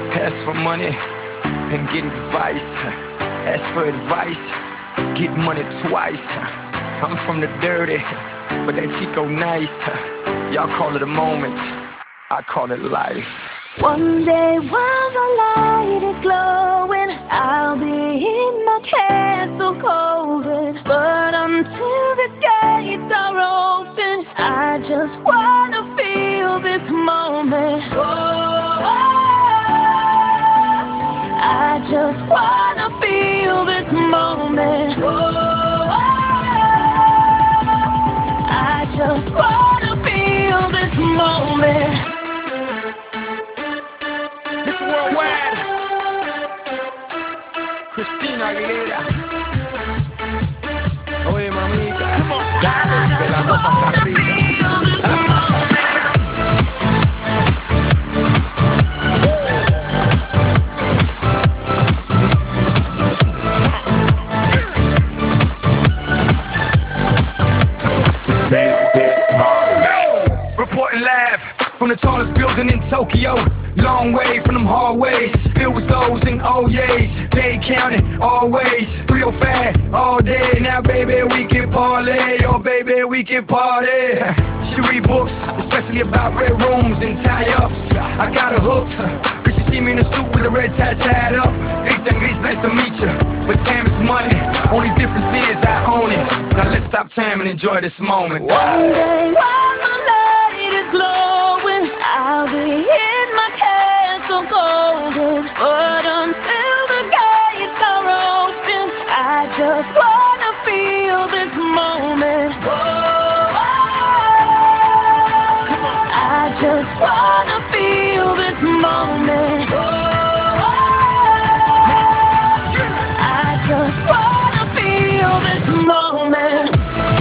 Ask for money and get advice. Ask for advice, get money twice. I'm from the dirty, but that Chico nice. Y'all call it a moment, I call it life. One day while the light is glowing, I'll be in my castle golden. But until the gates are open, I just wanna feel this moment. I just wanna feel this moment. I just wanna feel this moment. Mr. Worldwide, Christina Aguilera. Oye, mamita, dale, que la cosa está rica. Reporting live from the tallest building in Tokyo. Long way from them hallways, filled with those in old years. They counting always, 305 all day. Now baby we can parlay, oh baby we can party. She read books, especially about red rooms and tie-ups. I got her hooked, cause she see me in a suit with a red tie tied up. Grita Gris, nice to meet you, but time is money. Only difference is I own it. Now let's stop time and enjoy this moment. One day while the light is glowing, I'll be in my castle golden. But until the gates are open, I just wanna feel this moment. I just wanna feel this moment. I just wanna feel this moment.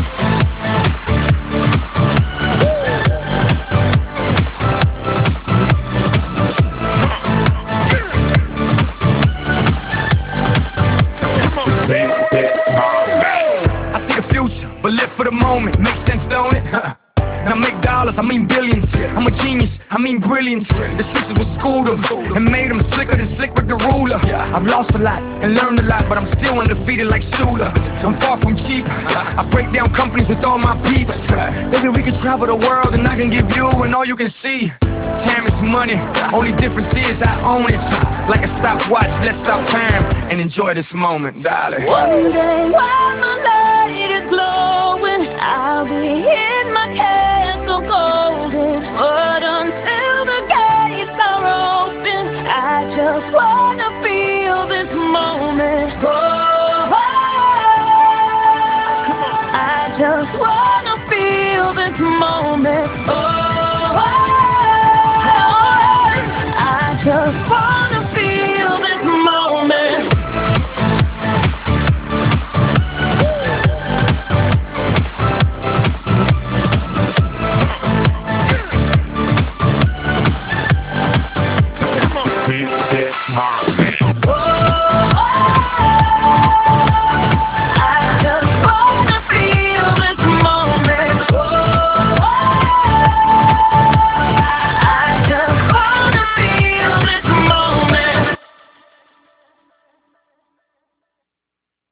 I see the future, but live for the moment. Makes sense, don't it? Now make dollars, I mean billions. I'm a genius, I mean brilliance. The streets is what schooled them and made them slicker than slick with the ruler. I've lost a lot and learned a lot, but I'm still undefeated like Shula. I'm far from cheap, I break down companies with all my peeps. Baby, we can travel the world and I can give you and all you can see. Time is money, only difference is I own it. Like a stopwatch, let's stop time and enjoy this moment, darling. One day while the light is glowing, I'll be here